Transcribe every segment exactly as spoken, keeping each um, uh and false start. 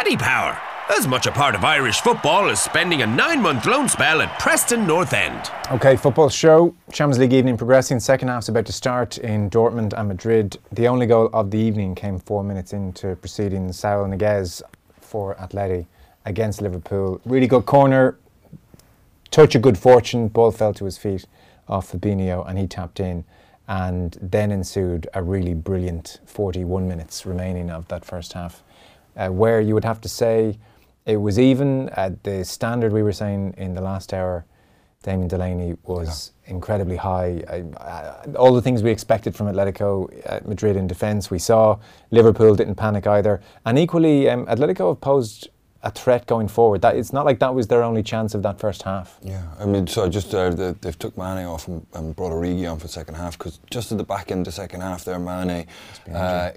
Paddy Power, as much a part of Irish football as spending a nine-month loan spell at Preston North End. OK, football show. Champions League evening progressing. Second half's about to start in Dortmund and Madrid. The only goal of the evening came four minutes into proceedings. Saul Niguez for Atleti against Liverpool. Really good corner. Touch of good fortune. Ball fell to his feet off Fabinho and he tapped in. And then ensued a really brilliant forty-one minutes remaining of that first half, uh, where you would have to say it was even at the standard we were saying in the last hour. Damien Delaney was yeah. incredibly high. Uh, uh, all the things we expected from Atletico uh, Madrid in defence, we saw. Liverpool didn't panic either. And equally, um, Atletico have posed a threat going forward. That it's not like that was their only chance of that first half. Yeah, I mean, so just uh, the, they've took Mane off and, and brought Origi on for the second half, because just at the back end of the second half there, Mane uh,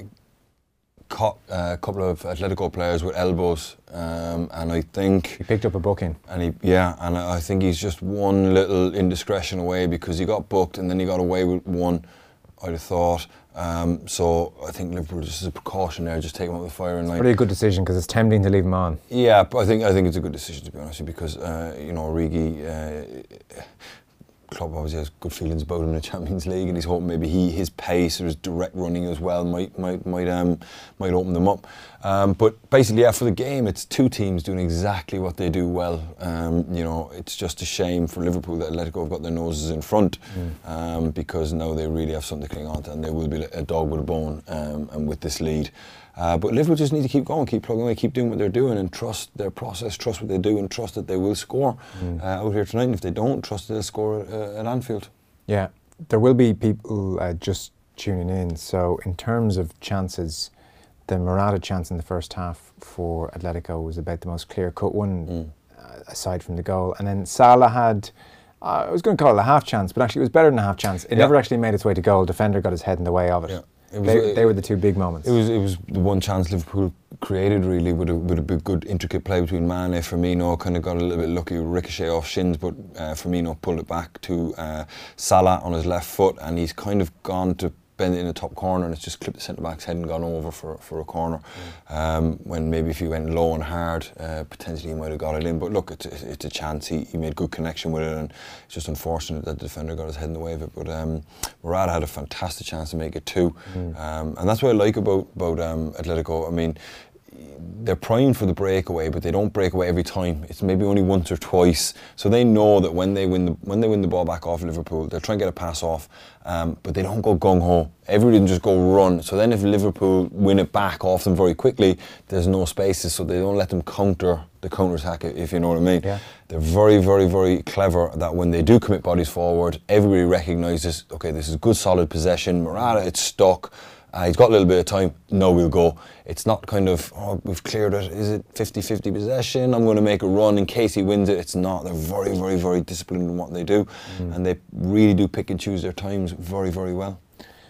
caught uh, a couple of Atletico players with elbows, um, and I think he picked up a booking. And he, yeah, and I think he's just one little indiscretion away, because he got booked and then he got away with one, I'd have thought. Um, so I think Liverpool, just as a precaution there, just take him out of the firing line. Pretty good decision, because it's tempting to leave him on. Yeah, but I think I think it's a good decision, to be honest with you, because uh, you know, Origi, uh, club obviously has good feelings about him in the Champions League, and he's hoping maybe he his pace or his direct running as well might might might um might open them up. Um, but basically, yeah, for the game, it's two teams doing exactly what they do well. Um, you know, it's just a shame for Liverpool that Atletico have got their noses in front, mm. um, because now they really have something to cling on to, and they will be a dog with a bone, um, and with this lead. Uh, but Liverpool just need to keep going, keep plugging away, keep doing what they're doing, and trust their process, trust what they do, and trust that they will score mm. uh, out here tonight. And if they don't, trust they'll score uh, at Anfield. Yeah, there will be people uh, just tuning in. So in terms of chances, the Morata chance in the first half for Atletico was about the most clear-cut one, mm. uh, aside from the goal. And then Salah had, uh, I was going to call it a half chance, but actually it was better than a half chance. It yeah. never actually made its way to goal. Defender got his head in the way of it. Yeah. It was, they, they were the two big moments. It was it was the one chance Liverpool created, really, with a, with a big, good intricate play between Mane. Firmino kind of got a little bit lucky with ricochet off shins, but uh, Firmino pulled it back to uh, Salah on his left foot, and he's kind of gone to bend it in the top corner, and it's just clipped the centre back's head and gone over for for a corner. Mm. Um, when maybe if he went low and hard, uh, potentially he might have got it in. But look, it's, it's a chance. He, he made good connection with it, and it's just unfortunate that the defender got his head in the way of it. But um, Morata had a fantastic chance to make it two, mm. um, and that's what I like about about um, Atletico. I mean, they're primed for the breakaway, but they don't break away every time. It's maybe only once or twice. So they know that when they win the when they win the ball back off Liverpool, they'll try and get a pass off, um, but they don't go gung ho. Everybody just go run. So then if Liverpool win it back off them very quickly, there's no spaces, so they don't let them counter the counter attack, if you know what I mean. Yeah. They're very, very, very clever that when they do commit bodies forward, everybody recognises, okay, this is good solid possession. Morata, it's stuck. Uh, he's got a little bit of time, no, we'll go. It's not kind of, oh, we've cleared it, is it fifty fifty possession, I'm going to make a run in case he wins it. It's not. They're very, very, very disciplined in what they do, mm. and they really do pick and choose their times very, very well.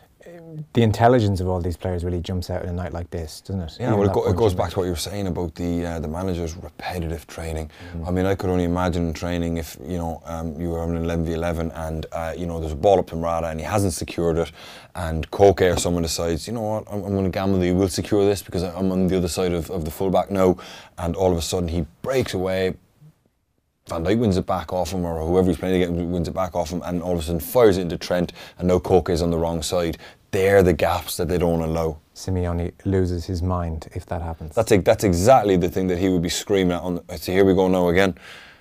The intelligence of all these players really jumps out in a night like this, doesn't it? Yeah, well, it, go, it goes back to what you were saying about the uh, the manager's repetitive training. Mm. I mean, I could only imagine training if, you know, um, you were on an eleven v eleven and, uh, you know, there's a ball up to Morata and he hasn't secured it, and Koke or someone decides, you know what, I'm, I'm going to gamble that he will secure this because I'm on the other side of, of the fullback now, and all of a sudden he breaks away, Van Dijk wins it back off him, or whoever he's playing against wins it back off him, and all of a sudden fires it into Trent, and now Koke is on the wrong side. They're the gaps that they don't allow. Simeone loses his mind if that happens. That's that's exactly the thing that he would be screaming at. On, see, here we go now again.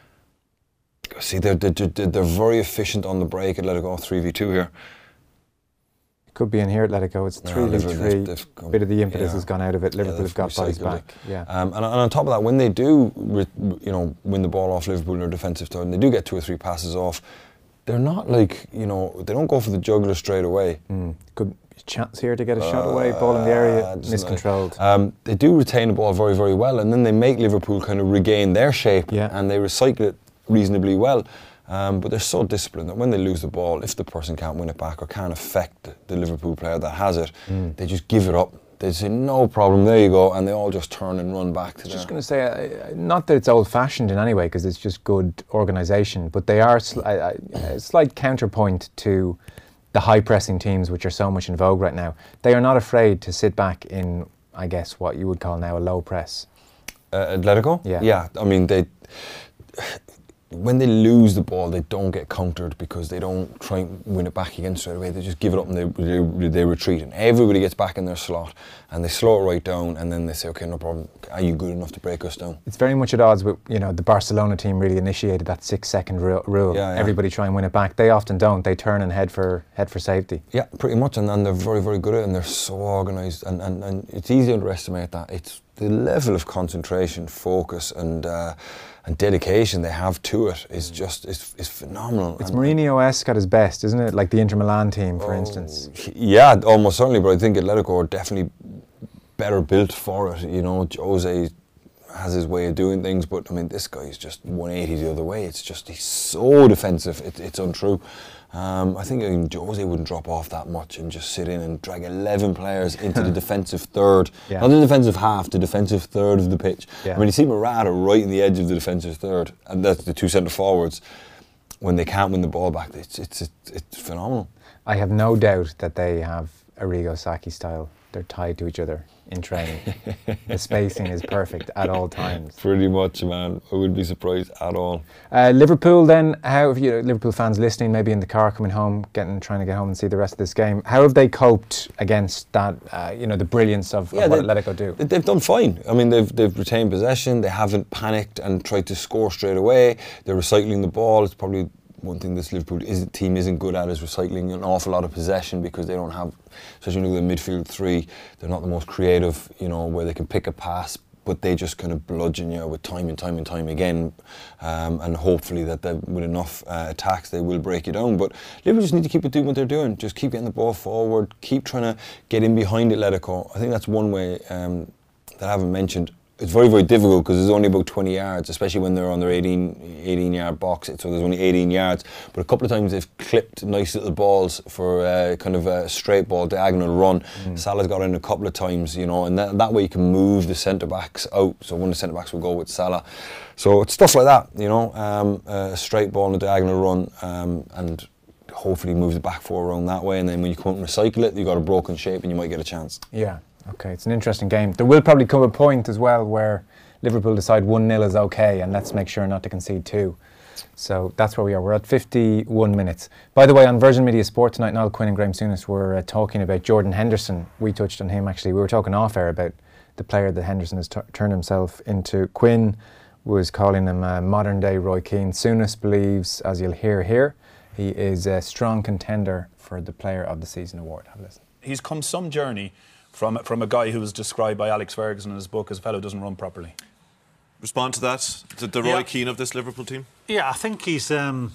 See, they're, they're, they're very efficient on the break. Atletico three v two here. It could be in here, Atletico. It's three v three. A bit of the impetus yeah. has gone out of it. Liverpool yeah, have got bodies back. Yeah. Um, and, and on top of that, when they do, you know, win the ball off Liverpool in their defensive third, and they do get two or three passes off, they're not like, you know, they don't go for the jugular straight away. Mm. Good chance here to get a uh, shot away, ball in the area, miscontrolled. Um, they do retain the ball very, very well, and then they make Liverpool kind of regain their shape, yeah. and they recycle it reasonably well. Um, but they're so disciplined that when they lose the ball, if the person can't win it back or can't affect the, the Liverpool player that has it, mm. they just give it up. They say, no problem, there you go, and they all just turn and run back to I was just going to say, uh, not that it's old-fashioned in any way, because it's just good organisation, but they are sl- a, a slight counterpoint to the high-pressing teams, which are so much in vogue right now. They are not afraid to sit back in, I guess, what you would call now a low press. Uh, Atletico? Yeah. Yeah, I mean, they... when they lose the ball, they don't get countered because they don't try and win it back again straight away. They just give it up and they, they, they retreat. And everybody gets back in their slot and they slow it right down and then they say, okay, no problem, are you good enough to break us down? It's very much at odds with, you know, the Barcelona team really initiated that six-second rule. Yeah, yeah. Everybody try and win it back. They often don't. They turn and head for head for safety. Yeah, pretty much. And, and they're very, very good at it and they're so organised. And, and, and it's easy to underestimate that. It's the level of concentration, focus and... Uh, and dedication they have to it is just is, is phenomenal. It's and Mourinho-esque at his best, isn't it? Like the Inter Milan team, for oh, instance. Yeah, almost certainly. But I think Atletico are definitely better built for it. You know, Jose has his way of doing things, but I mean, this guy is just one eighty the other way. It's just he's so defensive. It, it's untrue. Um, I think I mean, Jose wouldn't drop off that much and just sit in and drag eleven players into the defensive third, yeah. not the defensive half, the defensive third of the pitch. Yeah. I mean, you see Morata right in the edge of the defensive third, and that's the two centre forwards. When they can't win the ball back, it's it's it's, it's phenomenal. I have no doubt that they have Arrigo Sacchi style. They're tied to each other in training. The spacing is perfect at all times. Pretty much, man. I wouldn't be surprised at all. Uh, Liverpool then, how have you, Liverpool fans listening, maybe in the car coming home, getting trying to get home and see the rest of this game, how have they coped against that, uh, you know, the brilliance of, yeah, of what they, Atletico do? They've done fine. I mean, they've, they've retained possession, they haven't panicked and tried to score straight away, they're recycling the ball. It's probably one thing this Liverpool is, team isn't good at is recycling an awful lot of possession because they don't have, especially when you look at the midfield three, they're not the most creative, you know, where they can pick a pass, but they just kind of bludgeon you with time and time and time again, um, and hopefully that they, with enough uh, attacks they will break you down. But Liverpool just need to keep doing what they're doing, just keep getting the ball forward, keep trying to get in behind Atletico. I think that's one way um, that I haven't mentioned. It's very, very difficult because there's only about twenty yards, especially when they're on their eighteen yard box, so there's only eighteen yards. But a couple of times they've clipped nice little balls for uh, kind of a straight ball, diagonal run. Mm. Salah's got in a couple of times, you know, and that, that way you can move the centre-backs out. So one of the centre-backs will go with Salah. So it's stuff like that, you know, um, a straight ball and a diagonal run, um, and hopefully move the back four around that way. And then when you come out and recycle it, you've got a broken shape and you might get a chance. Yeah. Okay, it's an interesting game. There will probably come a point as well where Liverpool decide one nil is okay and let's make sure not to concede two. So that's where we are. We're at fifty-one minutes. By the way, on Virgin Media Sport tonight, Niall Quinn and Graham Souness were uh, talking about Jordan Henderson. We touched on him actually. We were talking off air about the player that Henderson has t- turned himself into. Quinn was calling him a modern day Roy Keane. Souness believes, as you'll hear here, he is a strong contender for the Player of the Season award. Have a listen. He's come some journey from from a guy who was described by Alex Ferguson in his book as a fellow who doesn't run properly. Respond to that, the, the Roy yeah. Keane of this Liverpool team? Yeah, I think he's um,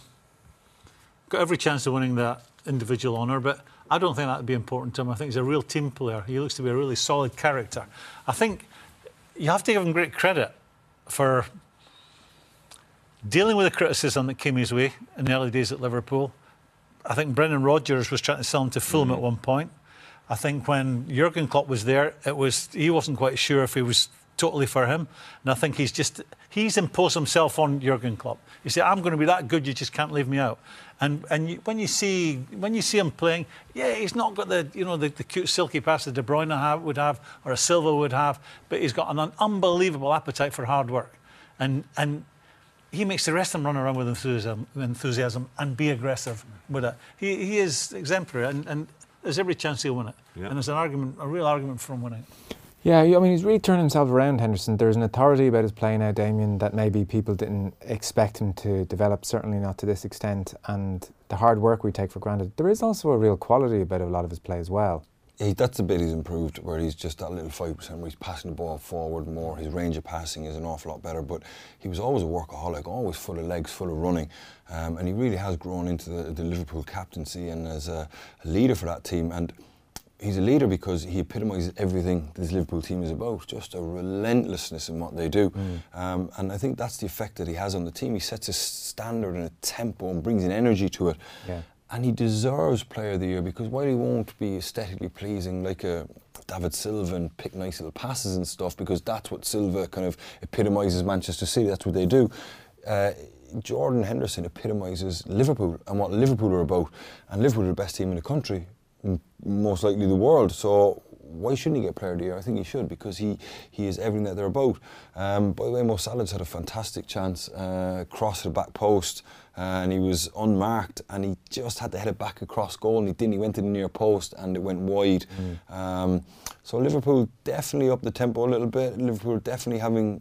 got every chance of winning that individual honour, but I don't think that would be important to him. I think he's a real team player. He looks to be a really solid character. I think you have to give him great credit for dealing with the criticism that came his way in the early days at Liverpool. I think Brendan Rodgers was trying to sell him to Fulham mm. at one point. I think when Jurgen Klopp was there, it was he wasn't quite sure if he was totally for him. And I think he's just he's imposed himself on Jurgen Klopp. He said, "I'm going to be that good. You just can't leave me out." And and you, when you see when you see him playing, yeah, he's not got the you know the, the cute silky pass that De Bruyne have, would have or a Silva would have, but he's got an unbelievable appetite for hard work, and and. He makes the rest of them run around with enthusiasm, enthusiasm and be aggressive with it. He he is exemplary, and, and there's every chance he'll win it. Yeah. And there's an argument, a real argument for him winning. Yeah, I mean, he's really turned himself around, Henderson. There's an authority about his play now, Damien, that maybe people didn't expect him to develop, certainly not to this extent. And the hard work we take for granted. There is also a real quality about a lot of his play as well. He, that's the bit he's improved, where he's just that little five percent where he's passing the ball forward more. His range of passing is an awful lot better, but he was always a workaholic, always full of legs, full of running, um, and he really has grown into the, the Liverpool captaincy and as a, a leader for that team. And he's a leader because he epitomises everything this Liverpool team is about, just a relentlessness in what they do. Mm. Um, and I think that's the effect that he has on the team. He sets a standard and a tempo and brings an energy to it. Yeah. And he deserves Player of the Year because while he won't be aesthetically pleasing like a David Silva and pick nice little passes and stuff, because that's what Silva kind of epitomises Manchester City, that's what they do. Uh, Jordan Henderson epitomises Liverpool and what Liverpool are about. And Liverpool are the best team in the country, most likely the world. So why shouldn't he get Player of the Year? I think he should, because he, he is everything that they're about. Um, by the way, Mo Salah's had a fantastic chance, uh, cross the back post, uh, and he was unmarked, and he just had to head it back across goal, and he didn't. He went to the near post, and it went wide. Mm. Um, so Liverpool definitely up the tempo a little bit. Liverpool definitely having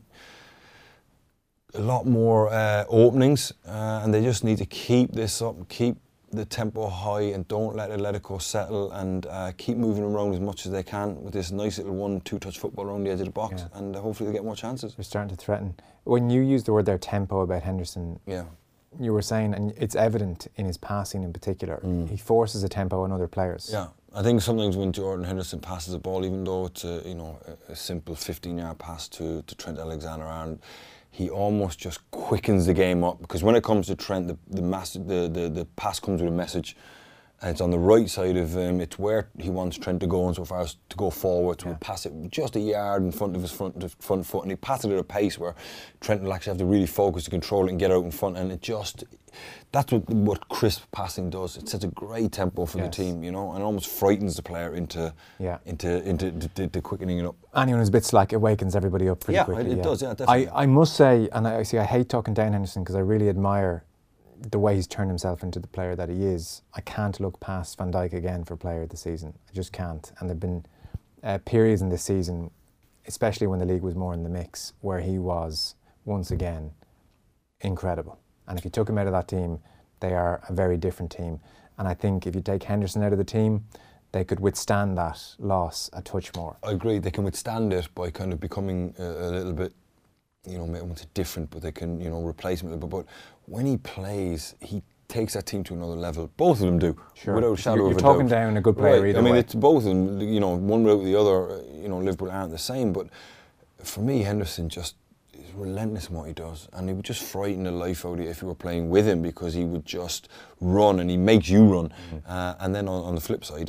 a lot more uh, openings, uh, and they just need to keep this up, keep the tempo high, and don't let it let it go settle, and uh, keep moving around as much as they can with this nice little one two touch football around the edge of the box, yeah. and uh, hopefully they get more chances. They're starting to threaten. When you used the word there, tempo, about Henderson, yeah, you were saying, and it's evident in his passing in particular, mm. he forces a tempo on other players. Yeah, I think sometimes when Jordan Henderson passes the ball, even though it's a, you know, a, a simple fifteen yard pass to, to Trent Alexander-Arnold, he almost just quickens the game up, because when it comes to Trent, the the, mass, the, the, the pass comes with a message. And it's on the right side of him. It's where he wants Trent to go, and so far as to go forward, to yeah. pass it just a yard in front of his front front foot, and he passes it at a pace where Trent will actually have to really focus to control it and get out in front. And it just, that's what what crisp passing does. It sets a great tempo for yes. the team, you know, and almost frightens the player into yeah. into into the, the quickening it up. Anyone who's a bit slack, it wakens everybody up pretty yeah, quickly. It, it yeah, does. Yeah, definitely. I I must say, and I see, I hate talking down Henderson because I really admire the way he's turned himself into the player that he is. I can't look past Van Dijk again for player of the season. I just can't. And there have been uh, periods in this season, especially when the league was more in the mix, where he was, once again, incredible. And if you took him out of that team, they are a very different team. And I think if you take Henderson out of the team, they could withstand that loss a touch more. I agree. They can withstand it by kind of becoming a, a little bit, you know, maybe it's different, but they can, you know, replace him a little bit. But when he plays, he takes that team to another level. Both of them do, sure. without a shadow you're, of you're a doubt. You're talking down a good player right. either I mean, way. it's both of them, you know, one without the other, you know, Liverpool aren't the same. But for me, Henderson just is relentless in what he does, and he would just frighten the life out of you if you were playing with him, because he would just run, and he makes you run. Mm-hmm. uh, and then on, on the flip side,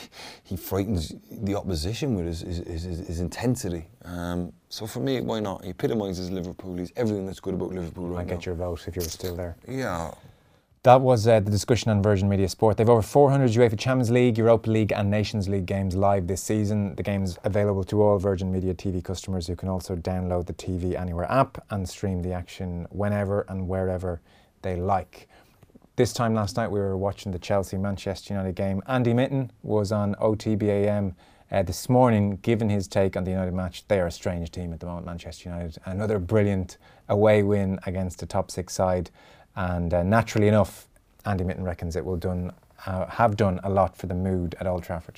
he frightens the opposition with his, his, his, his intensity. Um, so for me, why not? He epitomises Liverpool. He's everything that's good about Liverpool right now. I'd get your vote if you were still there. Yeah. That was uh, the discussion on Virgin Media Sport. They've over four hundred UEFA Champions League, Europa League and Nations League games live this season. The game's available to all Virgin Media T V customers, who can also download the T V Anywhere app and stream the action whenever and wherever they like. This time last night we were watching the Chelsea-Manchester United game. Andy Mitten was on O T B A M uh, this morning, giving his take on the United match. They are a strange team at the moment, Manchester United. Another brilliant away win against a top six side. And uh, naturally enough, Andy Mitten reckons it will done uh, have done a lot for the mood at Old Trafford.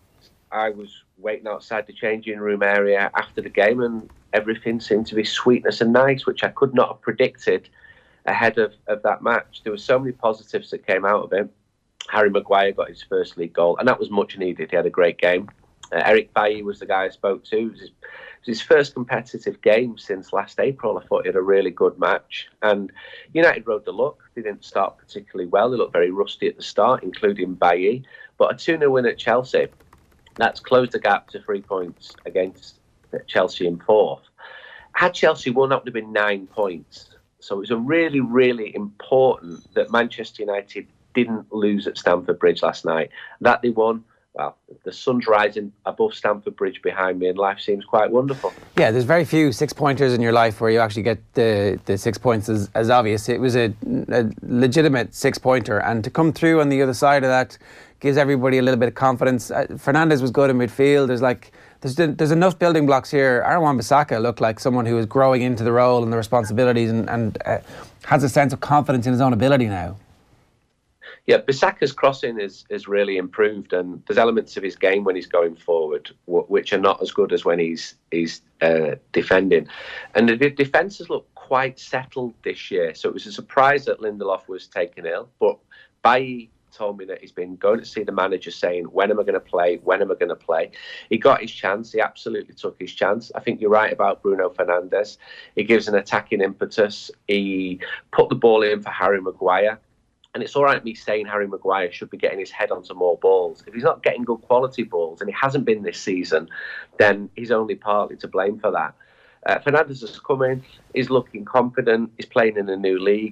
I was waiting outside the changing room area after the game, and everything seemed to be sweetness and nice, which I could not have predicted ahead of, of that match. There were so many positives that came out of it. Harry Maguire got his first league goal, and that was much needed. He had a great game. Uh, Eric Bailly was the guy I spoke to. It was his, it was his first competitive game since last April. I thought he had a really good match. And United rode the luck. They didn't start particularly well. They looked very rusty at the start, including Bailly. But a two nil win at Chelsea, that's closed the gap to three points against Chelsea in fourth. Had Chelsea won, that would have been nine points. So it was a really, really important that Manchester United didn't lose at Stamford Bridge last night. That they won. Well, the sun's rising above Stamford Bridge behind me, and life seems quite wonderful. Yeah, there's very few six-pointers in your life where you actually get the, the six points as, as obvious. It was a, a legitimate six-pointer, and to come through on the other side of that gives everybody a little bit of confidence. Uh, Fernandes was good in midfield. There's like there's there's enough building blocks here. Aaron Wan-Bissaka looked like someone who is growing into the role and the responsibilities, and, and uh, has a sense of confidence in his own ability now. Yeah, Bissaka's crossing is, is really improved, and there's elements of his game when he's going forward w- which are not as good as when he's he's uh, defending. And the defence has looked quite settled this year, so it was a surprise that Lindelof was taken ill. But Bailly told me that he's been going to see the manager saying, when am I going to play, when am I going to play? He got his chance, he absolutely took his chance. I think you're right about Bruno Fernandes. He gives an attacking impetus. He put the ball in for Harry Maguire. And it's all right me saying Harry Maguire should be getting his head onto more balls. If he's not getting good quality balls, and he hasn't been this season, then he's only partly to blame for that. Uh, Fernandes has come in, he's looking confident, he's playing in a new league.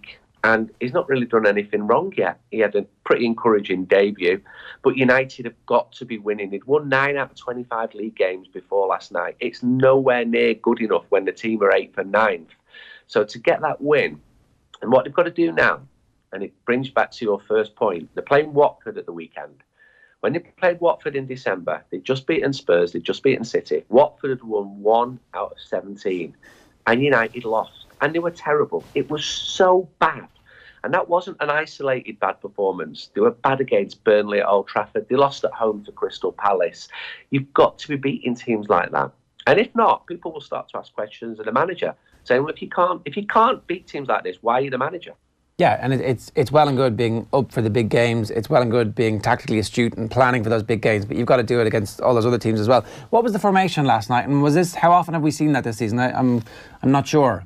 And he's not really done anything wrong yet. He had a pretty encouraging debut, but United have got to be winning. They'd won nine out of twenty-five league games before last night. It's nowhere near good enough when the team are eighth and ninth. So to get that win, and what they've got to do now, and it brings back to your first point, they're playing Watford at the weekend. When they played Watford in December, they'd just beaten Spurs, they'd just beaten City. Watford had won one out of seventeen, and United lost. And they were terrible. It was so bad. And that wasn't an isolated bad performance. They were bad against Burnley at Old Trafford. They lost at home to Crystal Palace. You've got to be beating teams like that. And if not, people will start to ask questions of the manager, saying, well, if you can't, if you can't beat teams like this, why are you the manager? Yeah, and it, it's it's well and good being up for the big games. It's well and good being tactically astute and planning for those big games, but you've got to do it against all those other teams as well. What was the formation last night? And was this, how often have we seen that this season? I, I'm I'm not sure.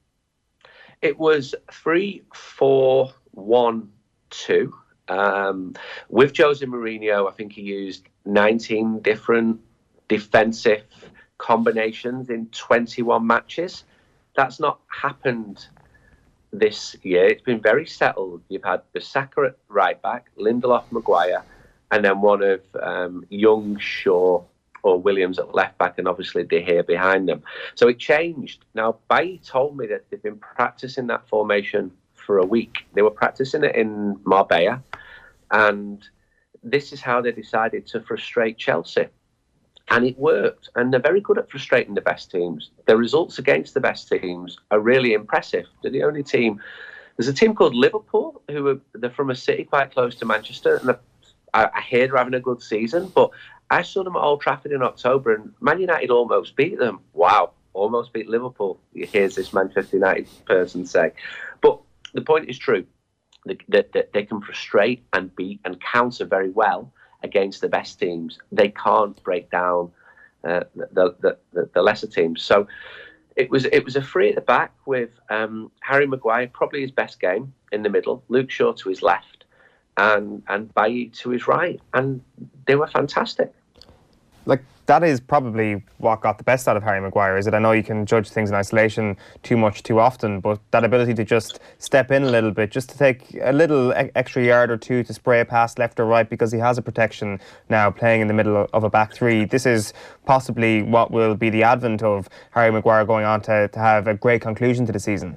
It was three, four, one, two. Um, with Jose Mourinho, I think he used nineteen different defensive combinations in twenty-one matches. That's not happened this year. It's been very settled. You've had Bissaka at right back, Lindelof, Maguire, and then one of um, Young, Shaw, or Williams at left back, and obviously De Gea behind them. So it changed. Now, Bailly told me that they've been practicing that formation for a week. They were practicing it in Marbella, and this is how they decided to frustrate Chelsea. And it worked. And they're very good at frustrating the best teams. The results against the best teams are really impressive. They're the only team. There's a team called Liverpool, who are they're from a city quite close to Manchester, and I, I hear they're having a good season, but I saw them at Old Trafford in October, and Man United almost beat them. Wow, almost beat Liverpool. Here's this Manchester United person say. But the point is true. That they, they, they can frustrate and beat and counter very well against the best teams. They can't break down uh, the, the, the, the lesser teams. So it was it was a three at the back with um, Harry Maguire, probably his best game, in the middle, Luke Shaw to his left, and, and Bailly to his right. And they were fantastic. Like, that is probably what got the best out of Harry Maguire, is it? I know you can judge things in isolation too much too often, but that ability to just step in a little bit, just to take a little e- extra yard or two to spray a pass left or right, because he has a protection now playing in the middle of a back three. This is possibly what will be the advent of Harry Maguire going on to, to have a great conclusion to the season.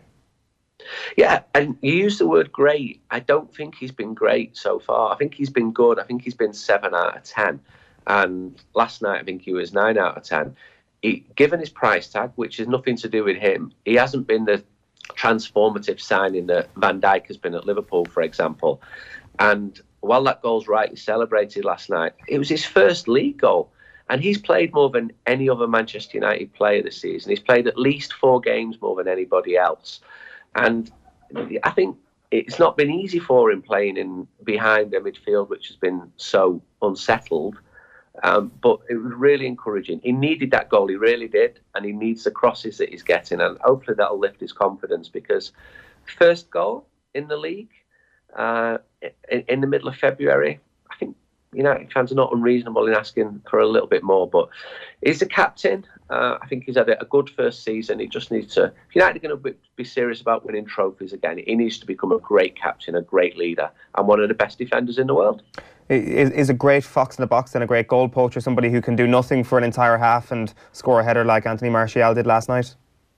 Yeah, and you use the word great. I don't think he's been great so far. I think he's been good. I think he's been seven out of ten. And last night, I think he was nine out of ten. He, given his price tag, which has nothing to do with him, he hasn't been the transformative signing that Van Dijk has been at Liverpool, for example. And while that goal's rightly celebrated last night, it was his first league goal. And he's played more than any other Manchester United player this season. He's played at least four games more than anybody else. And I think it's not been easy for him playing in behind a midfield which has been so unsettled. Um, but it was really encouraging. He needed that goal, he really did, and he needs the crosses that he's getting, and hopefully that'll lift his confidence, because first goal in the league uh, in, in the middle of February, I think United fans are not unreasonable in asking for a little bit more, but he's the captain. Uh, I think he's had a good first season. He just needs to, if United are going to be serious about winning trophies again, he needs to become a great captain, a great leader, and one of the best defenders in the world. Is, is a great fox in the box and a great goal poacher somebody who can do nothing for an entire half and score a header like Anthony Martial did last night?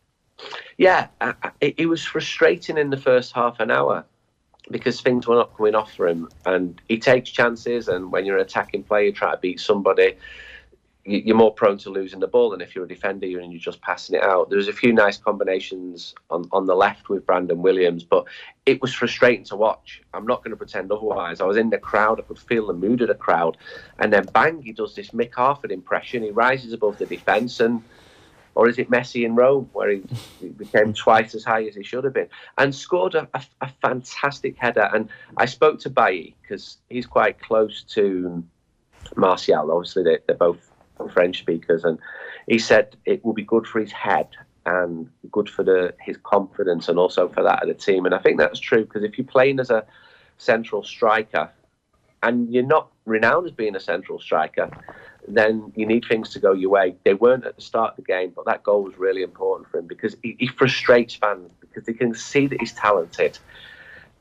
Yeah, uh, it, it was frustrating in the first half an hour because things were not coming off for him, and he takes chances, and when you're an attacking player, you try to beat somebody, you're more prone to losing the ball than if you're a defender and you're just passing it out. There was a few nice combinations on, on the left with Brandon Williams, but it was frustrating to watch. I'm not going to pretend otherwise. I was in the crowd. I could feel the mood of the crowd. And then bang, he does this Mick Harford impression. He rises above the defence, and or is it Messi in Rome, where he, he became twice as high as he should have been, and scored a, a, a fantastic header. And I spoke to Bailly, because he's quite close to Martial. Obviously, they, they're both French speakers, and he said it will be good for his head and good for the his confidence, and also for that of the team. And I think that's true, because if you're playing as a central striker and you're not renowned as being a central striker, then you need things to go your way. They weren't at the start of the game, but that goal was really important for him, because he, he frustrates fans, because they can see that he's talented.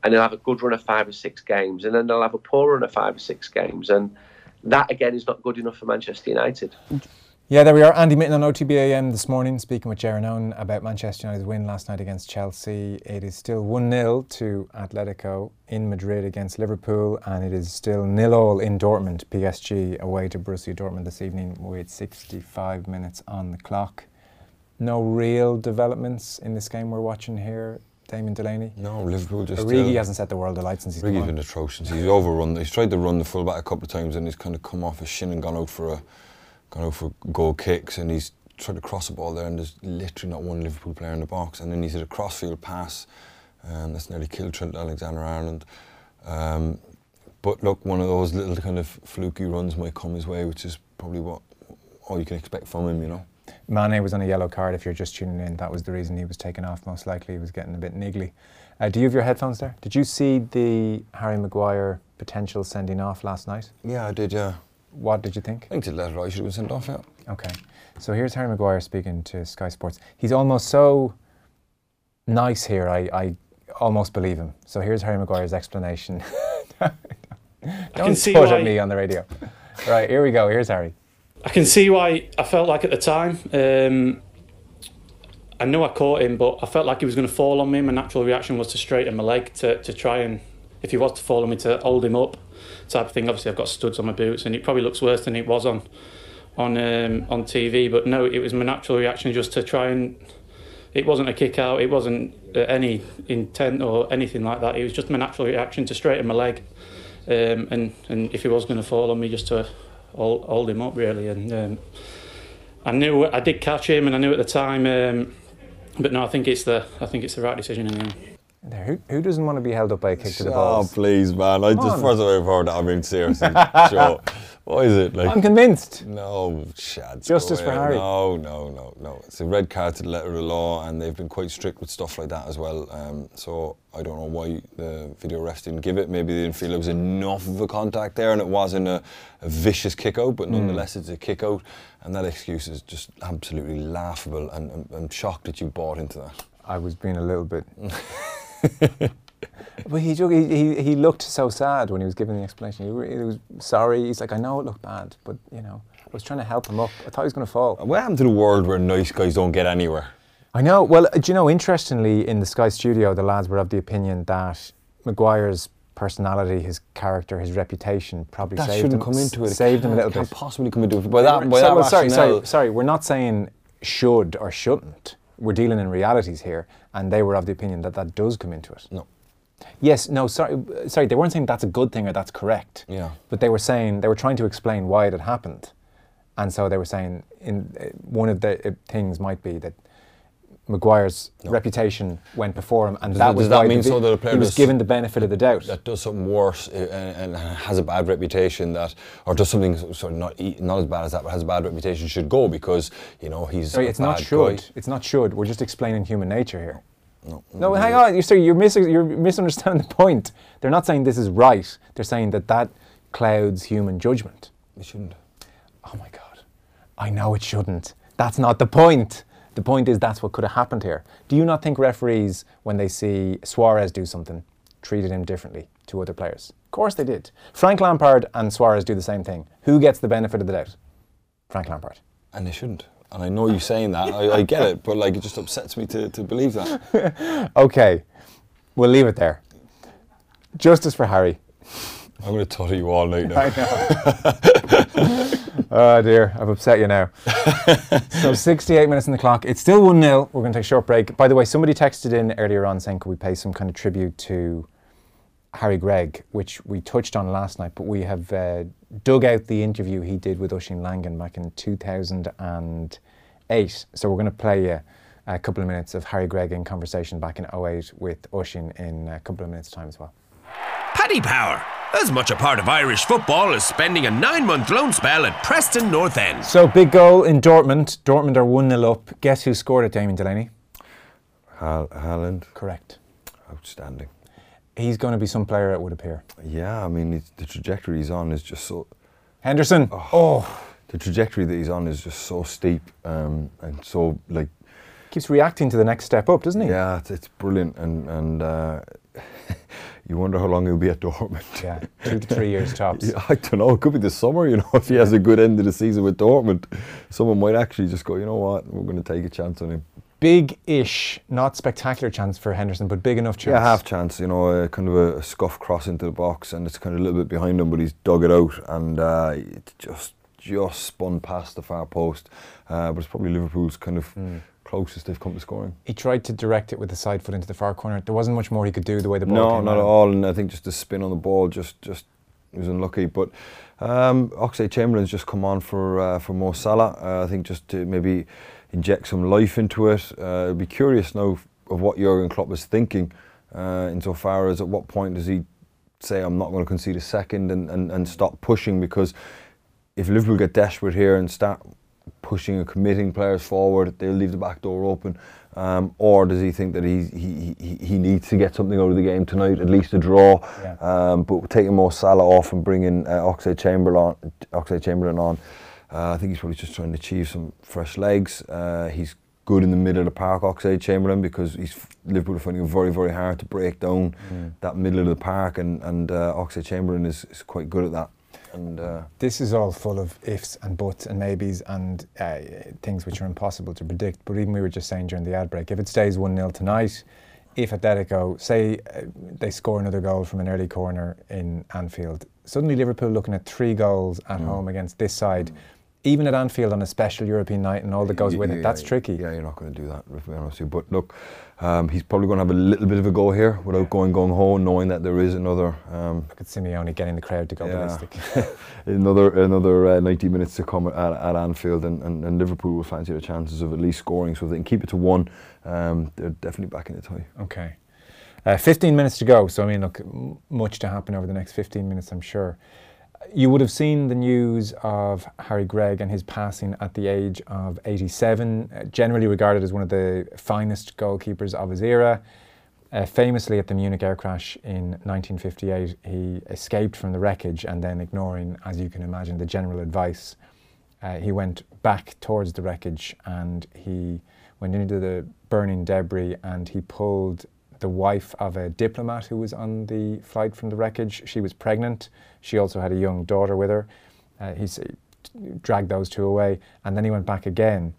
and he'll have a good run of five or six games, and then they'll have a poor run of five or six games, and that again is not good enough for Manchester United. Yeah, there we are. Andy Mitten on O T B A M this morning, speaking with Jaron Owen about Manchester United's win last night against Chelsea. It is still one nil to Atletico in Madrid against Liverpool, and it is still nil all in Dortmund. P S G away to Borussia Dortmund this evening with sixty-five minutes on the clock. No real developments in this game we're watching here, Damien Delaney? No, Liverpool just... Origi hasn't set the world alight since he's come on. Origi's been atrocious. He's overrun. He's tried to run the fullback a couple of times and he's kind of come off his shin and gone out for a gone out for goal kicks, and he's tried to cross the ball there and there's literally not one Liverpool player in the box, and then he's hit a crossfield pass and that's nearly killed Trent Alexander-Arnold. Um, but look, one of those little kind of fluky runs might come his way, which is probably what all you can expect from him, you know. Mane was on a yellow card if you're just tuning in. That was the reason he was taken off, most likely. He was getting a bit niggly. Uh, do you have your headphones there? Did you see the Harry Maguire potential sending off last night? Yeah, I did, yeah. What did you think? I think to let it right, should have been sent off, yeah. Okay, so here's Harry Maguire speaking to Sky Sports. He's almost so nice here, I, I almost believe him. So here's Harry Maguire's explanation. Don't put at me on the radio. Right, here we go, here's Harry. I can see why I felt like at the time. Um, I knew I caught him, but I felt like he was going to fall on me. My natural reaction was to straighten my leg to, to try and, if he was to fall on me, to hold him up, type of thing. Obviously, I've got studs on my boots, and it probably looks worse than it was on on um, on T V. But no, it was my natural reaction just to try and. It wasn't a kick out. It wasn't uh, any intent or anything like that. It was just my natural reaction to straighten my leg, um, and and if he was going to fall on me, just to hold, hold him up really. And um, I knew I did catch him, and I knew at the time. Um, but no, I think it's the I think it's the right decision in the end. There, who, who doesn't want to be held up by a kick to the balls? Oh, please, man. I Come just, on. first of all, I've heard that. I mean, seriously, Joe. What is it? Like, I'm convinced. No, Shad. Justice for Harry. No, no, no, no. It's a red card to the letter of the law, and they've been quite strict with stuff like that as well. Um, so I don't know why the video refs didn't give it. Maybe they didn't feel there was enough of a contact there, and it wasn't a, a vicious kick out, but nonetheless, mm. it's a kick out. And that excuse is just absolutely laughable, and I'm, I'm shocked that you bought into that. I was being a little bit... But he, he he looked so sad when he was giving the explanation. He, re- he was sorry. He's like, I know it looked bad, but you know, I was trying to help him up. I thought he was going to fall. What happened to the world where nice guys don't get anywhere? I know. Well, do you know, interestingly, in the Sky studio, the lads were of the opinion that Maguire's personality, his character, his reputation probably that saved shouldn't him. come into it. Saved it him a little can't bit. Possibly come into it. By that, by so, that well, sorry, rationale, sorry, sorry. We're not saying should or shouldn't. We're dealing in realities here, and they were of the opinion that that does come into it. No. Yes, no, sorry, sorry. They weren't saying that's a good thing or that's correct. Yeah. But they were saying, they were trying to explain why it had happened. And so they were saying, in uh, one of the uh, things might be that Maguire's no. reputation went before him, and does that that, was does that why mean the, so that a player he was does, given the benefit of the doubt. That does something worse and, and has a bad reputation, that, or does something sort of not not as bad as that, but has a bad reputation, should go because you know he's. Sorry, a it's bad not should. Guy. It's not should. We're just explaining human nature here. No, no, no hang on. You're sorry. You're, mis- you're misunderstanding the point. They're not saying this is right. They're saying that that clouds human judgment. It shouldn't. Oh my God. I know it shouldn't. That's not the point. The point is that's what could have happened here. Do you not think referees, when they see Suarez do something, treated him differently to other players? Of course they did. Frank Lampard and Suarez do the same thing. Who gets the benefit of the doubt? Frank Lampard. And they shouldn't. And I know you saying that, I, I get it, but like it just upsets me to, to believe that. Okay, we'll leave it there. Justice for Harry. I'm going to tutter you all night now. I know. Oh dear, I've upset you now. So sixty-eight minutes on the clock. It's still one nil. We're going to take a short break. By the way, somebody texted in earlier on saying, could we pay some kind of tribute to Harry Gregg, which we touched on last night, but we have uh, dug out the interview he did with Oisín Langan back in two thousand eight. So we're going to play you a couple of minutes of Harry Gregg in conversation back in oh eight with Oisín in a couple of minutes' time as well. Paddy Power, as much a part of Irish football as spending a nine-month loan spell at Preston North End. So big goal in Dortmund. Dortmund are one nil up. Guess who scored it, Damien Delaney? Hal- Haaland. Correct. Outstanding. He's going to be some player, it would appear. Yeah, I mean, it's, the trajectory he's on is just so... Henderson. Oh, oh. The trajectory that he's on is just so steep um, and so, like... Keeps reacting to the next step up, doesn't he? Yeah, it's, it's brilliant. And, and uh, you wonder how long he'll be at Dortmund. Yeah, two to three years tops. Yeah, I don't know. It could be this summer. You know, if he has a good end of the season with Dortmund, someone might actually just go, you know what, we're going to take a chance on him. Big-ish, not spectacular chance for Henderson, but big enough chance. Yeah, half chance. You know, uh, kind of a, a scuff cross into the box, and it's kind of a little bit behind him, but he's dug it out, and uh, it just just spun past the far post. Uh, but it's probably Liverpool's kind of mm. closest they've come to scoring. He tried to direct it with the side foot into the far corner. There wasn't much more he could do the way the ball no, came not out. at all. And I think just the spin on the ball just just was unlucky. But um, Oxlade-Chamberlain's just come on for uh, for Mo Salah. Uh, I think just to maybe inject some life into it. Uh, I'd be curious now of what Jurgen Klopp is thinking, uh, insofar as at what point does he say, I'm not going to concede a second and, and, and stop pushing, because if Liverpool get desperate here and start pushing and committing players forward, they'll leave the back door open. Um, or does he think that he, he he he needs to get something out of the game tonight, at least a draw? Yeah. Um, but taking Mo Salah off and bringing uh, Oxlade-Chamberlain on, Oxlade-Chamberlain on, uh, I think he's probably just trying to achieve some fresh legs. Uh, he's good in the middle of the park, Oxlade-Chamberlain, because he's Liverpool are finding it very very hard to break down mm. that middle of the park, and and uh, Oxlade-Chamberlain is, is quite good at that. And uh, this is all full of ifs and buts and maybes and uh, things which are impossible to predict. But even we were just saying during the ad break, if it stays one nil tonight, if Atletico, say uh, they score another goal from an early corner in Anfield, suddenly Liverpool looking at three goals at mm. home against this side, mm. even at Anfield on a special European night and all that goes yeah, with it, yeah, that's yeah, tricky. Yeah, you're not going to do that, to be honest with you. But look, um, he's probably going to have a little bit of a go here without yeah. going gung-ho, knowing that there is another... Um, Look at Simeone getting the crowd to go yeah. ballistic. another another uh, ninety minutes to come at, at Anfield, and, and, and Liverpool will fancy the chances of at least scoring, so if they can keep it to one, um, they're definitely back in the tie. Okay. Uh, fifteen minutes to go, so I mean, look, m- much to happen over the next fifteen minutes, I'm sure. You would have seen the news of Harry Gregg and his passing at the age of eighty-seven, uh, generally regarded as one of the finest goalkeepers of his era. Uh, famously at the Munich air crash in nineteen fifty-eight, he escaped from the wreckage, and then, ignoring, as you can imagine, the general advice, uh, he went back towards the wreckage, and he went into the burning debris, and he pulled the wife of a diplomat who was on the flight from the wreckage. She was pregnant. She also had a young daughter with her. Uh, he dragged those two away, and then he went back again,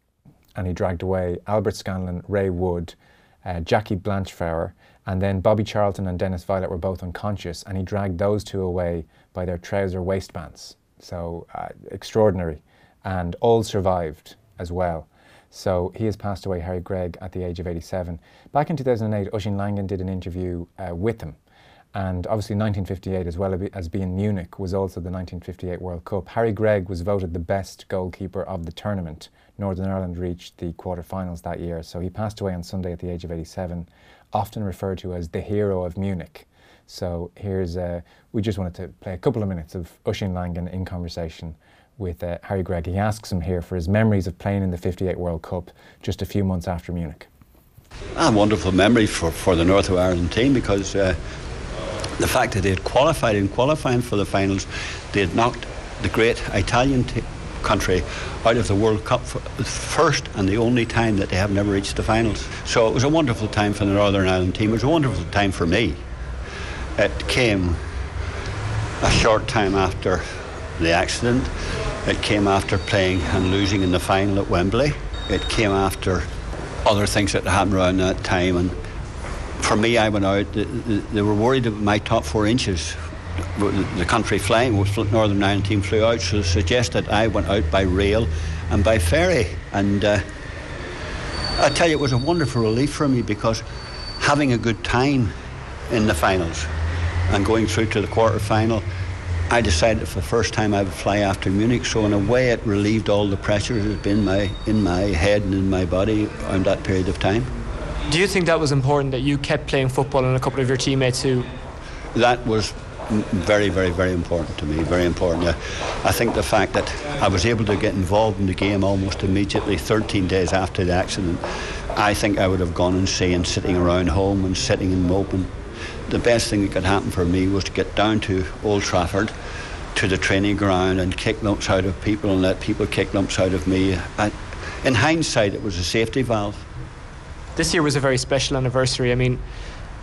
and he dragged away Albert Scanlon, Ray Wood, uh, Jackie Blanchflower, and then Bobby Charlton and Dennis Viollet were both unconscious, and he dragged those two away by their trouser waistbands. So uh, extraordinary, and all survived as well. So he has passed away, Harry Gregg, at the age of eighty-seven. Back in two thousand eight, Oisin Langan did an interview uh, with him. And obviously nineteen fifty-eight, as well as being Munich, was also the nineteen fifty-eight World Cup. Harry Gregg was voted the best goalkeeper of the tournament. Northern Ireland reached the quarter-finals that year. So he passed away on Sunday at the age of eighty-seven, often referred to as the hero of Munich. So here's, uh, we just wanted to play a couple of minutes of Oisin Langan in conversation with uh, Harry Gregg. He asks him here for his memories of playing in the fifty-eight World Cup just a few months after Munich. A wonderful memory for, for the North of Ireland team, because uh, the fact that they had qualified in qualifying for the finals, they had knocked the great Italian t- country out of the World Cup for the first and the only time that they have never reached the finals. So it was a wonderful time for the Northern Ireland team. It was a wonderful time for me. It came a short time after the accident. It came after playing and losing in the final at Wembley. It came after other things that happened around that time, and for me, I went out, they were worried about my top four inches. The country flying, the Northern Ireland team flew out, so suggested I went out by rail and by ferry. And uh, I tell you, it was a wonderful relief for me, because having a good time in the finals and going through to the quarter final, I decided for the first time I would fly after Munich. So in a way, it relieved all the pressure that had been in my, in my head and in my body around that period of time. Do you think that was important, that you kept playing football and a couple of your teammates who... That was very, very, very important to me, very important. Yeah. I think the fact that I was able to get involved in the game almost immediately, thirteen days after the accident, I think I would have gone insane sitting around home and sitting and moping. The best thing that could happen for me was to get down to Old Trafford, to the training ground, and kick lumps out of people and let people kick lumps out of me. I, in hindsight, it was a safety valve. This year was a very special anniversary. I mean,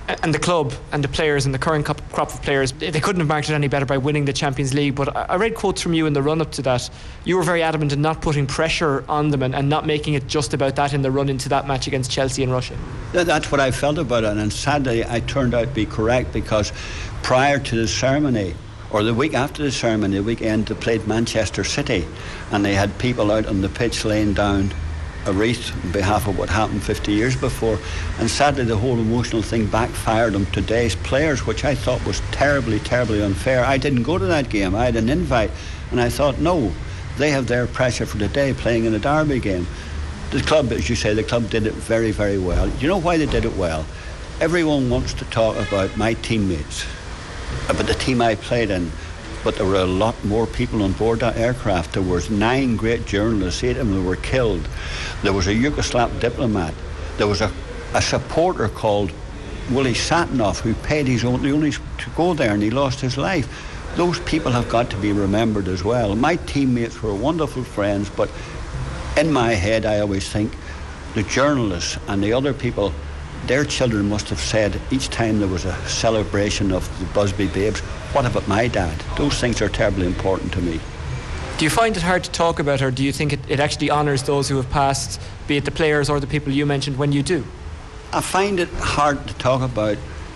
and the club and the players and the current crop of players, they couldn't have marked it any better by winning the Champions League. But I read quotes from you in the run-up to that. You were very adamant in not putting pressure on them and, and not making it just about that in the run into that match against Chelsea in Russia. That's what I felt about it, and sadly I turned out to be correct, because prior to the ceremony, or the week after the ceremony, the weekend, they played Manchester City, and they had people out on the pitch laying down a wreath on behalf of what happened fifty years before, and sadly the whole emotional thing backfired on today's players, which I thought was terribly, terribly unfair. I didn't go to that game. I had an invite, and I thought, no, they have their pressure for the day playing in a derby game. The club, as you say, the club did it very, very well. You know why they did it well? Everyone wants to talk about my teammates, about the team I played in, but there were a lot more people on board that aircraft. There was nine great journalists, eight of them were killed. There was a Yugoslav diplomat. There was a, a supporter called Willie Satinov who paid his own only to go there, and he lost his life. Those people have got to be remembered as well. My teammates were wonderful friends, but in my head I always think the journalists and the other people, their children must have said each time there was a celebration of the Busby Babes, what about my dad? Those things are terribly important to me. Do you find it hard to talk about, or do you think it, it actually honours those who have passed, be it the players or the people you mentioned, when you do? I find it hard to talk about,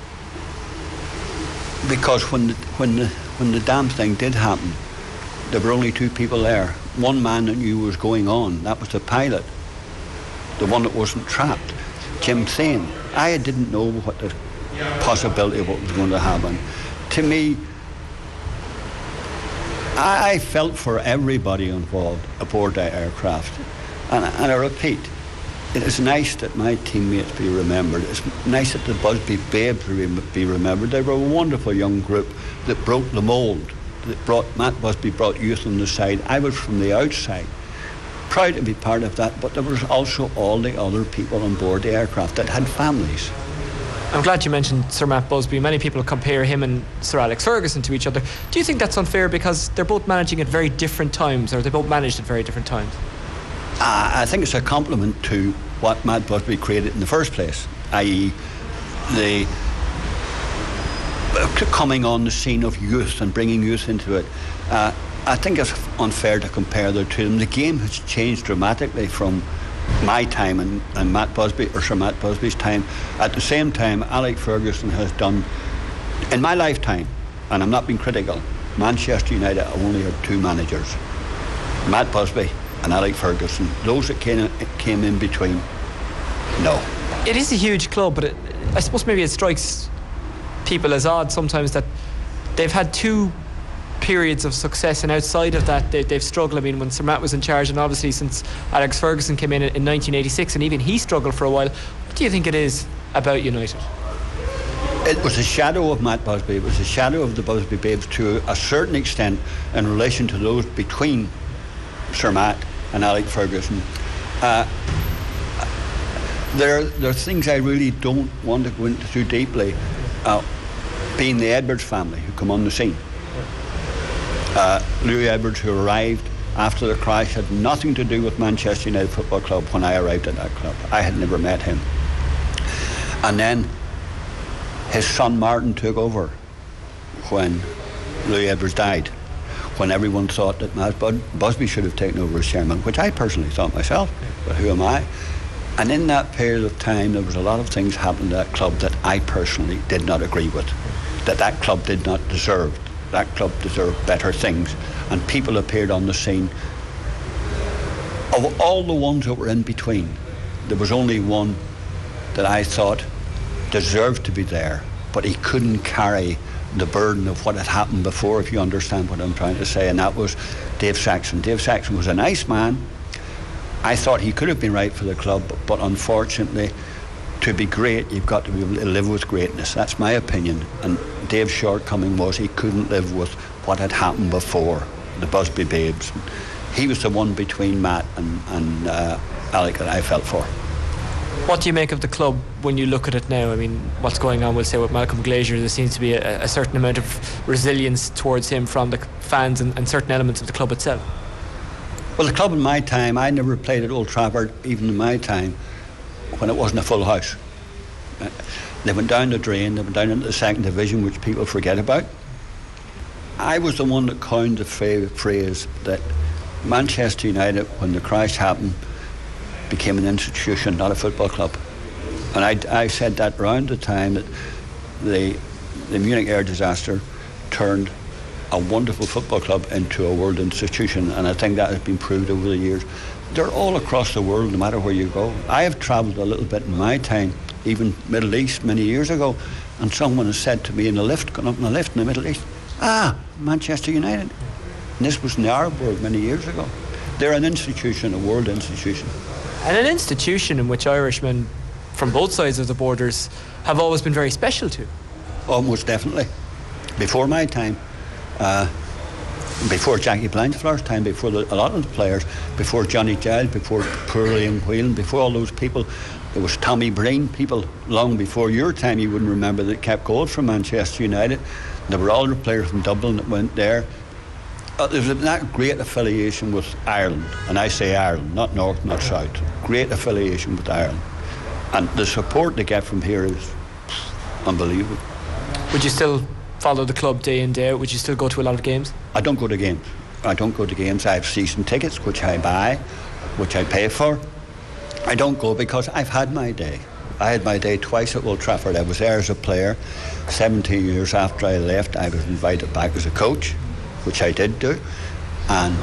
because when the, when the, when the damn thing did happen, there were only two people there. One man that knew what was going on, that was the pilot, the one that wasn't trapped, Jim Thane. I didn't know what the possibility of what was going to happen. To me, I, I felt for everybody involved aboard that aircraft. And, and I repeat, it is nice that my teammates be remembered. It's nice that the Busby Babes be remembered. They were a wonderful young group that broke the mould. That brought, Matt Busby brought youth on the side. I was from the outside. Proud to be part of that, but there was also all the other people on board the aircraft that had families. I'm glad you mentioned Sir Matt Busby. Many people compare him and Sir Alex Ferguson to each other. Do you think that's unfair because they're both managing at very different times, or they both managed at very different times? Uh, I think it's a compliment to what Matt Busby created in the first place, that is the coming on the scene of youth and bringing youth into it. Uh, I think it's unfair to compare the two of them. The game has changed dramatically from my time and, and Matt Busby, or Sir Matt Busby's time. At the same time, Alex Ferguson has done, in my lifetime, and I'm not being critical, Manchester United only had two managers, Matt Busby and Alex Ferguson. Those that came, came in between, no. It is a huge club, but it, I suppose maybe it strikes people as odd sometimes that they've had two periods of success, and outside of that they, they've struggled. I mean, when Sir Matt was in charge, and obviously since Alex Ferguson came in in nineteen eighty-six, and even he struggled for a while. What do you think it is about United? It was a shadow of Matt Busby. It was a shadow of the Busby Babes to a certain extent in relation to those between Sir Matt and Alex Ferguson. Uh, there, there are things I really don't want to go into too deeply. Uh, being the Edwards family who come on the scene. Uh, Louis Edwards, who arrived after the crash, had nothing to do with Manchester United Football Club when I arrived at that club. I had never met him. And then his son Martin took over when Louis Edwards died, when everyone thought that Matt Busby should have taken over as chairman, which I personally thought myself, but who am I? And in that period of time, there was a lot of things happening at that club that I personally did not agree with, that that club did not deserve. That club deserved better things, and people appeared on the scene. Of all the ones that were in between, there was only one that I thought deserved to be there, but he couldn't carry the burden of what had happened before, if you understand what I'm trying to say, and that was Dave Saxon. Dave Saxon was a nice man. I thought he could have been right for the club, but unfortunately, to be great, you've got to be able to live with greatness. That's my opinion. And Dave's shortcoming was he couldn't live with what had happened before, the Busby Babes. He was the one between Matt and, and uh, Alec that I felt for. What do you make of the club when you look at it now? I mean, what's going on, we'll say, with Malcolm Glazier? There seems to be a, a certain amount of resilience towards him from the fans and, and certain elements of the club itself. Well, the club in my time, I never played at Old Trafford, even in my time, when it wasn't a full house. Uh, they went down the drain, they went down into the second division, which people forget about. I was the one that coined the phrase that Manchester United, when the crash happened, became an institution, not a football club. And I, I said that around the time that the, the Munich air disaster turned a wonderful football club into a world institution, and I think that has been proved over the years. They're all across the world, no matter where you go. I have travelled a little bit in my time, even Middle East many years ago, and someone has said to me in the lift, going up in the lift in the Middle East, ah, Manchester United. And this was in the Arab world many years ago. They're an institution, a world institution. And an institution in which Irishmen from both sides of the borders have always been very special to. Almost definitely. Before my time, uh, before Jackie Blanchflower's time, before the, a lot of the players, before Johnny Giles, before poor Liam Whelan, before all those people, there was Tommy Breen, people long before your time you wouldn't remember that kept goals from Manchester United. There were all the players from Dublin that went there. Uh, there's that great affiliation with Ireland, and I say Ireland, not North, not South. Great affiliation with Ireland. And the support they get from here is unbelievable. Would you still follow the club day in, day out? Would you still go to a lot of games? I don't go to games. I don't go to games. I have season tickets, which I buy, which I pay for. I don't go because I've had my day. I had my day twice at Old Trafford. I was there as a player. seventeen years after I left, I was invited back as a coach, which I did do, and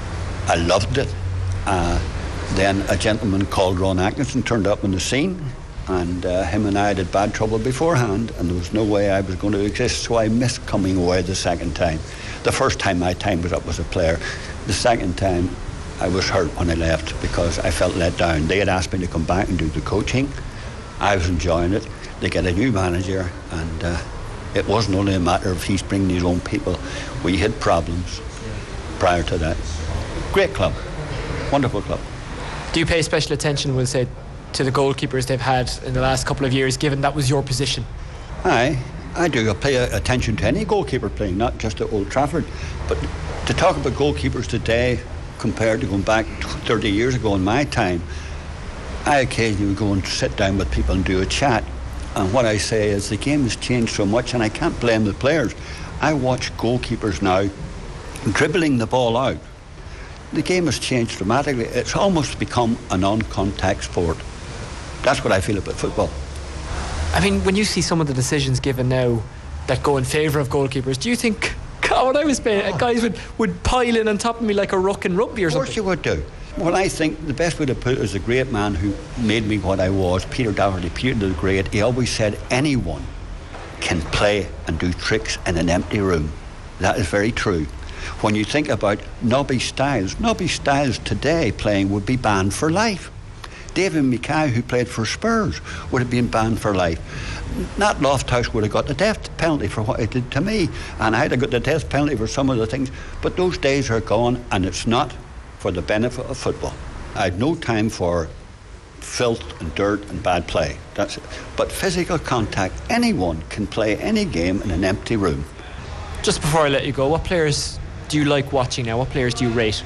I loved it. Uh, then a gentleman called Ron Atkinson turned up on the scene, and uh, him and I had bad trouble beforehand, and there was no way I was going to exist, so I missed coming away the second time. The first time my time was up as a player. The second time I was hurt when I left because I felt let down. They had asked me to come back and do the coaching. I was enjoying it. They get a new manager, and uh, it wasn't only a matter of he's bringing his own people. We had problems prior to that. Great club, wonderful club. Do you pay special attention, we'll say, to the goalkeepers they've had in the last couple of years, given that was your position? Aye, I do. I pay attention to any goalkeeper playing, not just at Old Trafford. But to talk about goalkeepers today compared to going back thirty years ago in my time, I occasionally would go and sit down with people and do a chat. And what I say is the game has changed so much, and I can't blame the players. I watch goalkeepers now dribbling the ball out. The game has changed dramatically. It's almost become a non-contact sport. That's what I feel about football. I mean, when you see some of the decisions given now that go in favour of goalkeepers, do you think, God, when I was playing, guys would, would pile in on top of me like a ruck in rugby or something? Of course you would do. Well, I think the best way to put it is a great man who made me what I was, Peter Doherty, Peter the Great. He always said anyone can play and do tricks in an empty room. That is very true. When you think about Nobby Stiles, Nobby Stiles today playing would be banned for life. David Mackay, who played for Spurs, would have been banned for life. Nat Lofthouse would have got the death penalty for what he did to me, and I'd have got the death penalty for some of the things. But those days are gone, and it's not for the benefit of football. I had no time for filth and dirt and bad play. That's it. But physical contact, anyone can play any game in an empty room. Just before I let you go, what players do you like watching now? What players do you rate?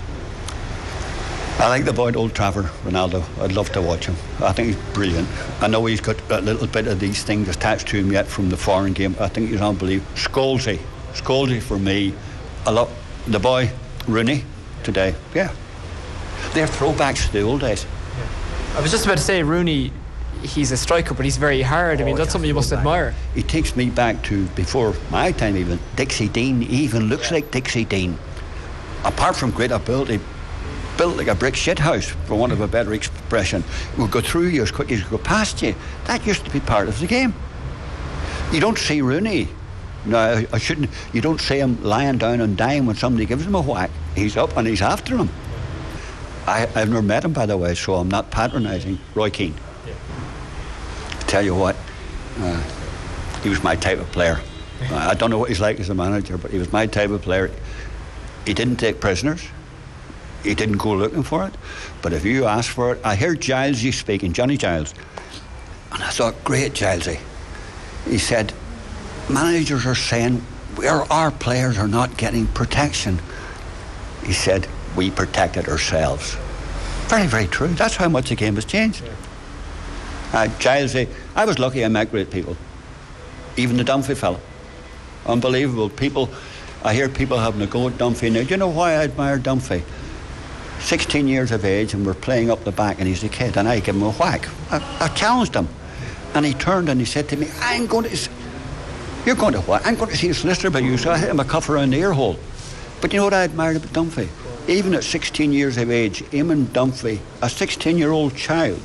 I like the boy at Old Trafford, Ronaldo. I'd love to watch him. I think he's brilliant. I know he's got a little bit of these things attached to him yet from the foreign game. I think he's unbelievable. Scholesy. Scholesy for me. A lot. The boy, Rooney, today. Yeah. They're throwbacks to the old days. I was just about to say, Rooney, he's a striker, but he's very hard. I mean, Oh, that's yeah, something you must throwback. admire. He takes me back to before my time even. Dixie Dean. He even looks like Dixie Dean. Apart from great ability, built like a brick shit house, for want of a better expression. Would go through you as quick as it go past you. That used to be part of the game. You don't see Rooney. No, I, I shouldn't. You don't see him lying down and dying when somebody gives him a whack. He's up and he's after him. I, I've never met him, by the way, so I'm not patronising. Roy Keane. Yeah. Tell you what, uh, he was my type of player. uh, I don't know what he's like as a manager, but he was my type of player. He didn't take prisoners. He didn't go looking for it. But if you asked for it, I heard Gilesy speaking, Johnny Giles, and I thought, great Gilesy. He said, managers are saying our, our players are not getting protection. He said, we protected ourselves. Very, very true. That's how much the game has changed. Uh, Giles, I was lucky I met great people. Even the Dunphy fella. Unbelievable. People, I hear people having a go at Dunphy now. Do you know why I admire Dunphy? sixteen years of age and we're playing up the back and he's a kid and I give him a whack. I, I challenged him. And he turned and he said to me, I'm going to... You're going to what? I'm going to see a solicitor about you. So I hit him a cuff around the ear hole. But you know what I admired about Dunphy? Even at sixteen years of age, Eamon Dunphy, a sixteen-year-old child,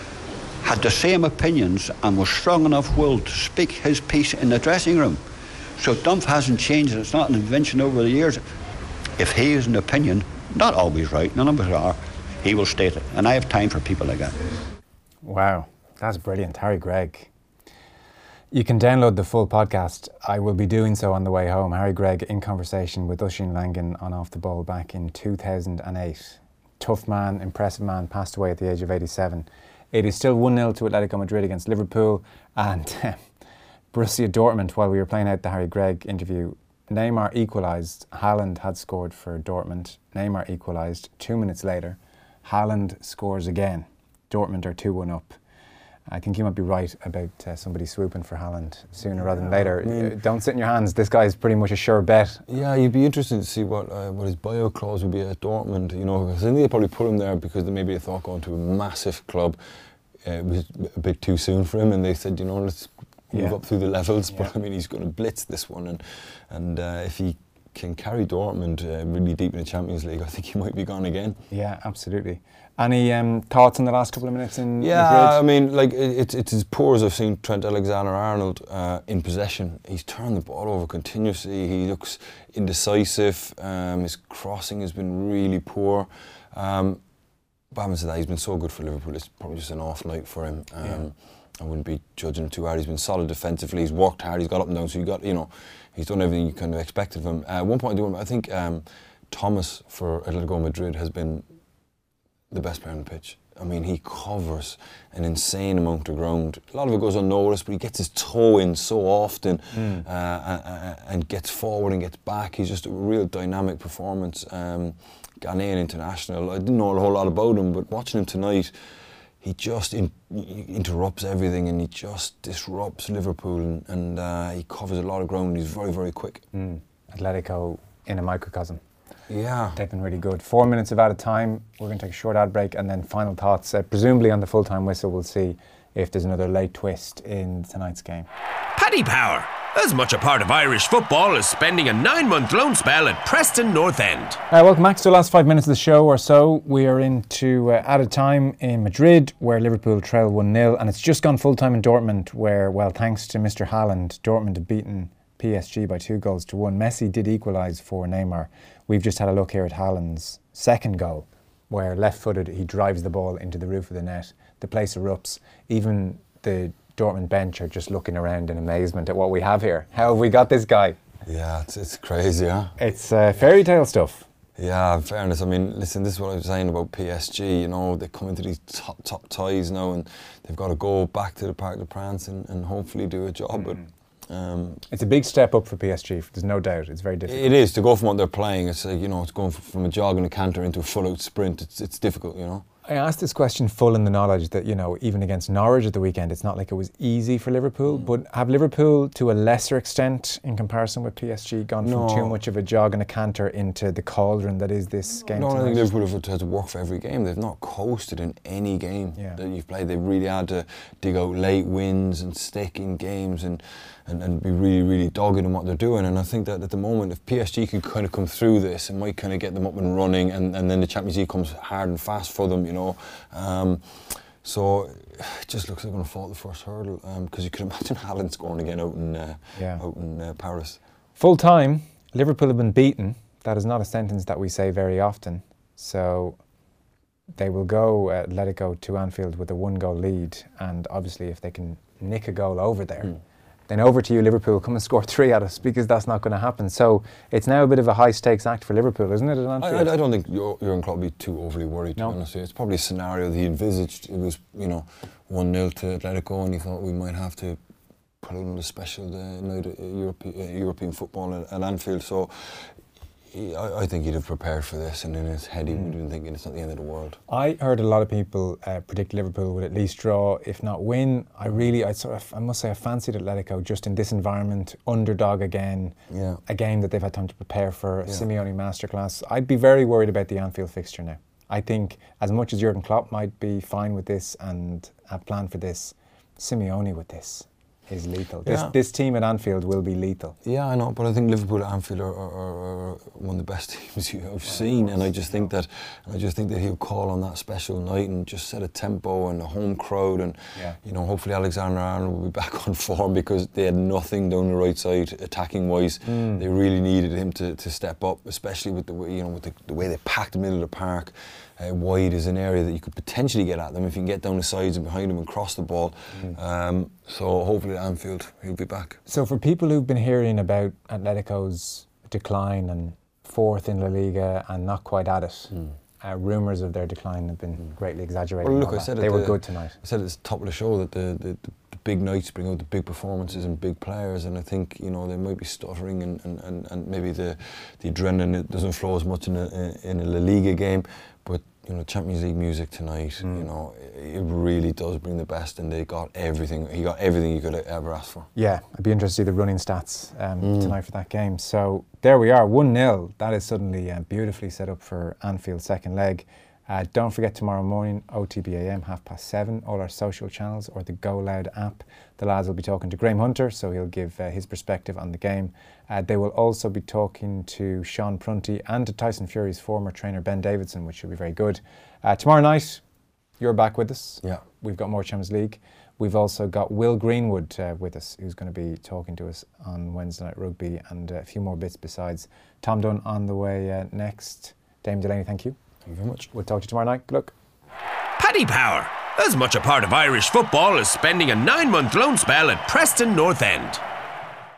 had the same opinions and was strong enough willed to speak his piece in the dressing room. So Dunphy hasn't changed. It's not an invention over the years. If he has an opinion, not always right, none of us are, he will state it. And I have time for people like that. Wow, that's brilliant. Harry Gregg. You can download the full podcast. I will be doing so on the way home. Harry Gregg in conversation with Oisín Langan on Off the Ball back in two thousand eight. Tough man, impressive man, passed away at the age of eighty-seven. It is still one nil to Atletico Madrid against Liverpool, and Borussia Dortmund, while we were playing out the Harry Gregg interview, Neymar equalised. Haaland had scored for Dortmund. Neymar equalised. Two minutes later, Haaland scores again. Dortmund are two one up. I think you might be right about uh, somebody swooping for Haaland sooner rather than later. I mean, uh, don't sit in your hands. This guy's pretty much a sure bet. Yeah, you'd be interested to see what uh, what his bio clause would be at Dortmund. You know, because I think they probably put him there because they maybe they thought going to a massive club uh, was a bit too soon for him, and they said, you know, let's move Yeah. up through the levels. But Yeah. I mean, he's going to blitz this one, and and uh, if he can carry Dortmund uh, really deep in the Champions League, I think he might be gone again. Yeah, absolutely. Any um, thoughts in the last couple of minutes in Yeah, Madrid? I mean, like it, it's it's as poor as I've seen Trent Alexander-Arnold uh, in possession. He's turned the ball over continuously. He looks indecisive. Um, his crossing has been really poor. Um, but having said that, he's been so good for Liverpool. It's probably just an off night for him. Um, Yeah. I wouldn't be judging him too hard. He's been solid defensively. He's worked hard. He's got up and down. So you got, you know, he's done everything you kind of expected of him. Uh, one point I do remember, I think um, Thomas for Atletico Madrid has been the best player on the pitch. I mean, he covers an insane amount of ground. A lot of it goes unnoticed, but he gets his toe in so often mm. uh, uh, and gets forward and gets back. He's just a real dynamic performance. Um, Ghanaian international. I didn't know a whole lot about him, but watching him tonight, he just in, he interrupts everything and he just disrupts Liverpool and, and uh, he covers a lot of ground. He's very, very quick. Mm. Atletico in a microcosm. Yeah. They've been really good. Four minutes of out of time. We're going to take a short ad break and then final thoughts. Uh, presumably on the full-time whistle, we'll see if there's another late twist in tonight's game. Paddy Power, as much a part of Irish football as spending a nine-month loan spell at Preston North End. Uh, welcome back to the last five minutes of the show or so. We are into uh, added time in Madrid, where Liverpool trail one nil, and it's just gone full-time in Dortmund, where, well, thanks to Mister Haaland, Dortmund have beaten P S G by two goals to one. Messi did equalise for Neymar. We've just had a look here at Haaland's second goal, where left-footed he drives the ball into the roof of the net. The place erupts. Even the Dortmund bench are just looking around in amazement at what we have here. How have we got this guy? Yeah, it's, it's crazy, huh? It's uh, fairy tale stuff. Yeah, in fairness, I mean, listen, this is what I was saying about P S G. You know, they come into these top top ties now, and they've got to go back to the Parc des Princes and, and hopefully do a job. Mm-hmm. But um, it's a big step up for P S G. There's no doubt. It's very difficult. It is to go from what they're playing. It's like, you know, it's going from a jog and a canter into a full-out sprint. It's it's difficult, you know. I asked this question full in the knowledge that, you know, even against Norwich at the weekend, it's not like it was easy for Liverpool. Mm. But have Liverpool, to a lesser extent, in comparison with P S G, gone no. from too much of a jog and a canter into the cauldron that is this game No, tonight? I think Liverpool have had to work for every game. They've not coasted in any game yeah. that you've played. They've really had to dig out late wins and stick in games and, and, and be really, really dogged in what they're doing. And I think that at the moment, if P S G could kind of come through this, it might kind of get them up and running, and, and then the Champions League comes hard and fast for them, you know. Um, so it just looks like they're going to fall at the first hurdle, because um, you could imagine Haaland scoring again out in, uh, yeah. out in uh, Paris. Full time, Liverpool have been beaten. That is not a sentence that we say very often. So they will go uh, Atletico to Anfield with a one goal lead, and obviously if they can nick a goal over there, mm. then over to you, Liverpool, come and score three at us, because that's not going to happen. So it's now a bit of a high-stakes act for Liverpool, isn't it, at Anfield? I, I don't think Jurgen Klopp would be too overly worried, to no. be honest. It's probably a scenario that he envisaged. It was, you know, one nil to Atletico, and he thought we might have to put out another special uh, night of Europe, uh, European football at, at Anfield. So he, I, I think he'd have prepared for this, and in his head he would have been thinking it's not the end of the world. I heard a lot of people uh, predict Liverpool would at least draw, if not win. I really, I sort of, I must say, I fancied Atletico just in this environment, underdog again, yeah. a game that they've had time to prepare for, Yeah. Simeone masterclass. I'd be very worried about the Anfield fixture now. I think as much as Jurgen Klopp might be fine with this and have planned for this, Simeone with this is lethal. This, Yeah. this team at Anfield will be lethal. Yeah, I know, but I think Liverpool at Anfield are, are, are one of the best teams you have seen, and I just think that I just think that he'll call on that special night and just set a tempo and a home crowd, and Yeah. you know, hopefully Alexander-Arnold will be back on form, because they had nothing down the right side attacking wise. Mm. They really needed him to, to step up, especially with the way, you know, with the, the way they packed the middle of the park. Uh, wide is an area that you could potentially get at them if you can get down the sides and behind them and cross the ball. Mm. Um, so hopefully at Anfield he'll be back. So for people who've been hearing about Atletico's decline and fourth in La Liga and not quite at it, Mm. uh, rumours of their decline have been greatly exaggerated. Well, and look, all I that. said they at were the, good tonight. I said at the top of the show that the, the, the big nights bring out the big performances and big players, and I think, you know, they might be stuttering, and, and, and, and maybe the, the adrenaline doesn't flow as much in a, in a La Liga game, but you know, Champions League music tonight, Mm. you know, it really does bring the best, and they got everything. He got everything you could ever ask for. Yeah, I'd be interested to see the running stats um, Mm. tonight for that game. So there we are, one nil. That is suddenly uh, beautifully set up for Anfield's second leg. Uh, don't forget tomorrow morning, O T B A M, half past seven, all our social channels or the Go Loud app. The lads will be talking to Graham Hunter, so he'll give uh, his perspective on the game. Uh, they will also be talking to Sean Prunty and to Tyson Fury's former trainer Ben Davidson, which should be very good. Uh, tomorrow night, you're back with us. Yeah. We've got more Champions League. We've also got Will Greenwood uh, with us, who's going to be talking to us on Wednesday Night Rugby, and uh, a few more bits besides. Tom Dunn on the way uh, next. Dame Delaney, thank you. Thank you very much. We'll talk to you tomorrow night. Good luck. Paddy Power, as much a part of Irish football as spending a nine-month loan spell at Preston North End.